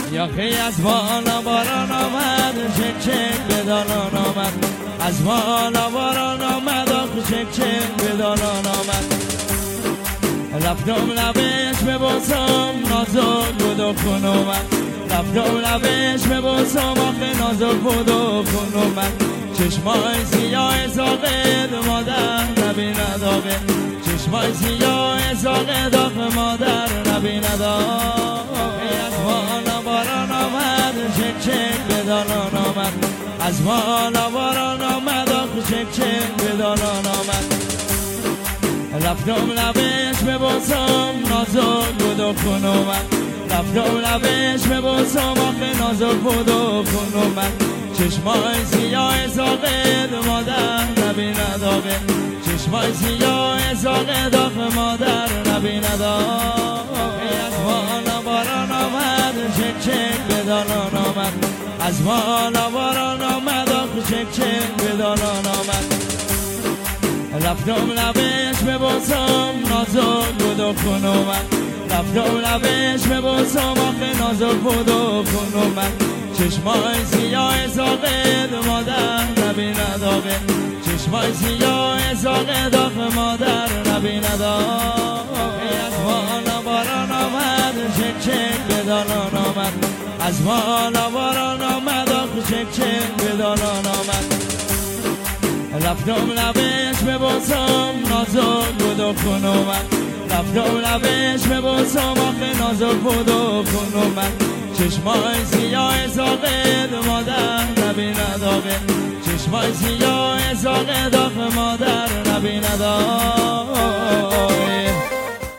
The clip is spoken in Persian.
یاخی از بالا باران آمد چک چک به دالان آمد از بالا باران آمد آخ چک چک به دالان آمد رفتم لبش به بوسم نازک بود و خون اومد رفتم لبش به بوسم آخه نازک بود و خون اومد چشمای سیاه ساقد مادر نبیند آقه چشمای سیاه ساقد آخه مادر نبیند آقه از بالا باران آمد چک چک به دالان آمد از بالا باران آمد آخه چک چک به دالان آمد رفتم لبش به بوسم نازک بود و خون اومد رفتم لبش به بوسم آخه نازک بود و خون اومد چشمای سیاه ساقد مادر نبیند آقه چشمای سیاه ساقد آخه مادر نبیند آقه از بالا باران آمد چک چک به دالان آمد از بالا باران آمد آخه چک چک به دالان آمد رفتم لبش به بوسم نازک بود و خون اومد رفتم لبش به بوسم آخه نازک بود و خون اومد چشمای سیاه ساقد مادر نبیند آقه چشمای سیاه ساقد آخه مادر نبیند آقه از بالا باران آمد چک چک به دالان آمد از بالا باران آمد آخه چک چک به دالان آمد رفتم لبش به بوسم نازک بود و خون اومد رفتم لبش به بوسم آخه نازک بود و خون اومد چشمای سیاه ساقد مادر نبیند آقه چشمای سیاه ساقد آخه مادر نبیند آقه